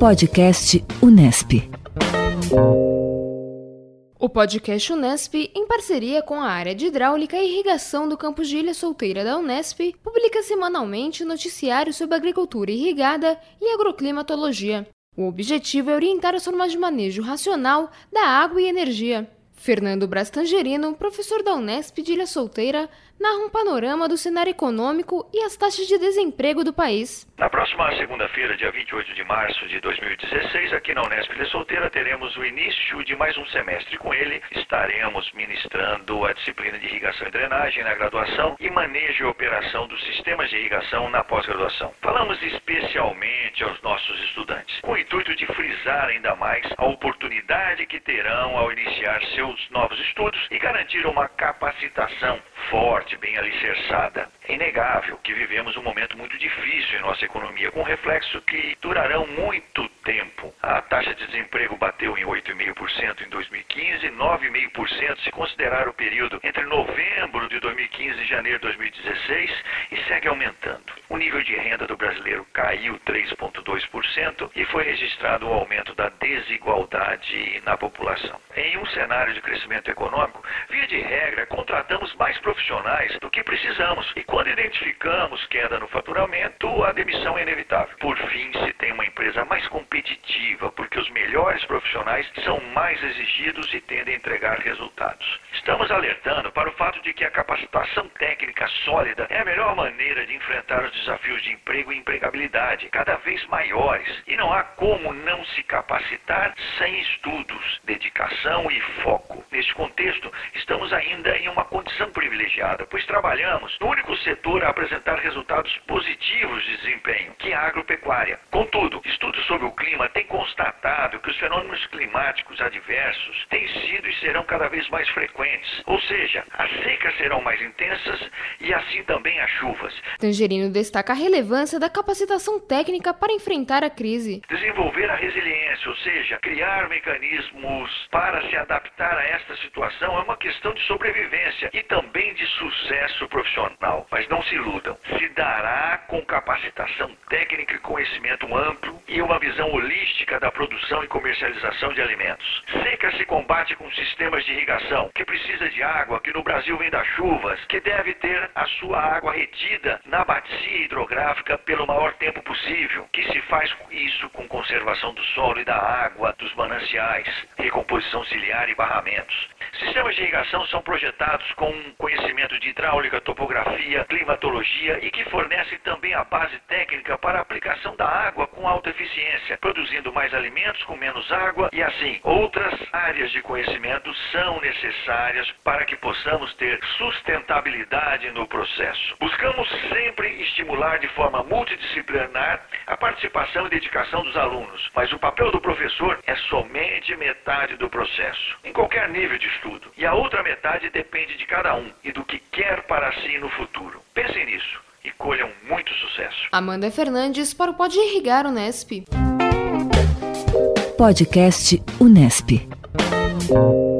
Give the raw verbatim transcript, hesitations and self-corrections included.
Podcast Unesp. O podcast Unesp, em parceria com a área de hidráulica e irrigação do campus de Ilha Solteira da Unesp, publica semanalmente noticiários sobre agricultura irrigada e agroclimatologia. O objetivo é orientar as formas de manejo racional da água e energia. Fernando Braz Tangerino, professor da Unesp de Ilha Solteira, narra um panorama do cenário econômico e as taxas de desemprego do país. Na próxima segunda-feira, dia vinte e oito de março de dois mil e dezesseis, aqui na Unesp Ilha Solteira, teremos o início de mais um semestre. Com ele, estaremos ministrando a disciplina de irrigação e drenagem na graduação e manejo e operação dos sistemas de irrigação na pós-graduação. Falamos especialmente aos nossos estudantes, com o intuito de frisar ainda mais a oportunidade que terão ao iniciar seus novos estudos e garantir uma capacitação forte, bem alicerçada. É inegável que vivemos um momento muito difícil em nossa economia, com reflexo que durarão muito tempo. A taxa de desemprego bateu em oito vírgula cinco por cento em dois mil e quinze, nove vírgula cinco por cento se considerar o período entre novembro de dois mil e quinze e janeiro de dois mil e dezesseis e segue aumentando. O nível de renda do brasileiro caiu três vírgula dois por cento e foi registrado o aumento da desigualdade na população. Em um cenário de crescimento econômico, via de regra, contratamos mais profissionais do que precisamos e quando identificamos queda no faturamento, a demissão é inevitável. Por fim, se tem uma empresa mais competitiva, porque os melhores profissionais são mais exigidos e tendem a entregar resultados. Estamos alertando para o fato de que a capacitação técnica sólida é a melhor maneira de enfrentar os desafios de emprego e empregabilidade, cada vez maiores, e não há como não se capacitar sem estudos, dedicação e foco. Neste contexto, estamos ainda em uma condição privilegiada, pois trabalhamos no único setor a apresentar resultados positivos de desempenho, que é a agropecuária. Contudo, estudos sobre o clima têm constatado que os fenômenos climáticos adversos têm sido e serão cada vez mais frequentes, ou seja, as secas serão mais intensas e assim também as chuvas. Tangerino destaca a relevância da capacitação técnica para enfrentar a crise. Desenvolver a resiliência, ou seja, criar mecanismos para se adaptar a esta situação é uma questão de sobrevivência e também de sucesso profissional. Mas não se iludam, se dará com capacitação técnica e conhecimento amplo e uma visão holística da produção e comercialização de alimentos. Seca se combate com sistemas de irrigação, que precisa de água, que no Brasil vem das chuvas, que deve ter a sua água retida na bacia hidrográfica pelo maior tempo possível, que se faz isso com conservação do solo e da água, dos mananciais, recomposição ciliar e barramentos. Sistemas de irrigação são projetados com conhecimento de hidráulica, topografia, climatologia e que fornecem também a base técnica para a aplicação da água com alta eficiência, produzindo mais alimentos com menos água e assim. Outras áreas de conhecimento são necessárias para que possamos ter sustentabilidade no processo. Buscamos sempre estimular de forma multidisciplinar a participação e dedicação dos alunos, mas o papel do professor é somente metade do processo, em qualquer nível de estudo. E a outra metade depende de cada um e do que quer para si no futuro. Pensem nisso e colham muito sucesso. Amanda Fernandes para o Pode Irrigar Unesp. Podcast Unesp.